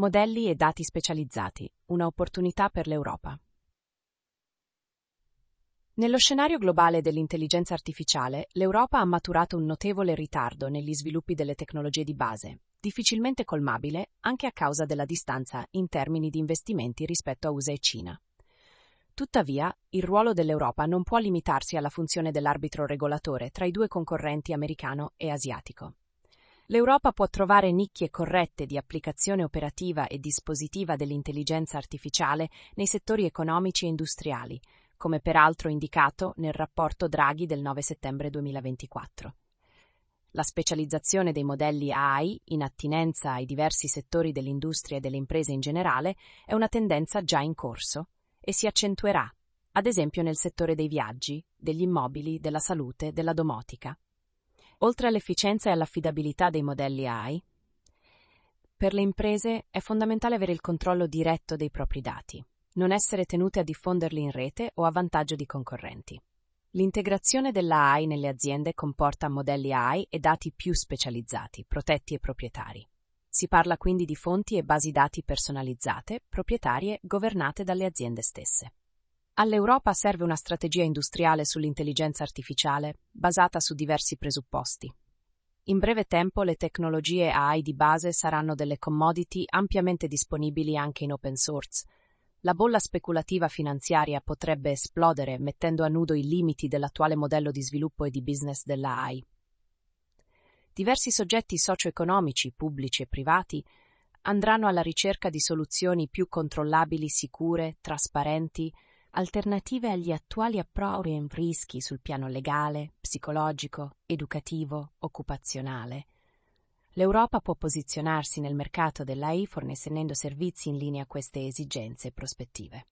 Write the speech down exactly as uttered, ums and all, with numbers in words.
Modelli e dati specializzati, una opportunità per l'Europa. Nello scenario globale dell'intelligenza artificiale, l'Europa ha maturato un notevole ritardo negli sviluppi delle tecnologie di base, difficilmente colmabile anche a causa della distanza in termini di investimenti rispetto a U S A e Cina. Tuttavia, il ruolo dell'Europa non può limitarsi alla funzione dell'arbitro regolatore tra i due concorrenti americano e asiatico. L'Europa può trovare nicchie corrette di applicazione operativa e dispositiva dell'intelligenza artificiale nei settori economici e industriali, come peraltro indicato nel rapporto Draghi del nove settembre duemilaventiquattro. La specializzazione dei modelli A I in attinenza ai diversi settori dell'industria e delle imprese in generale è una tendenza già in corso e si accentuerà, ad esempio nel settore dei viaggi, degli immobili, della salute, della domotica. Oltre all'efficienza e all'affidabilità dei modelli A I, per le imprese è fondamentale avere il controllo diretto dei propri dati, non essere tenute a diffonderli in rete o a vantaggio di concorrenti. L'integrazione della A I nelle aziende comporta modelli A I e dati più specializzati, protetti e proprietari. Si parla quindi di fonti e basi dati personalizzate, proprietarie, governate dalle aziende stesse. All'Europa serve una strategia industriale sull'intelligenza artificiale basata su diversi presupposti. In breve tempo le tecnologie A I di base saranno delle commodity ampiamente disponibili anche in open source. La bolla speculativa finanziaria potrebbe esplodere mettendo a nudo i limiti dell'attuale modello di sviluppo e di business della A I. Diversi soggetti socio-economici, pubblici e privati, andranno alla ricerca di soluzioni più controllabili, sicure, trasparenti, alternative agli attuali approdi e rischi sul piano legale, psicologico, educativo, occupazionale. L'Europa può posizionarsi nel mercato dell'A I fornendo servizi in linea a queste esigenze e prospettive.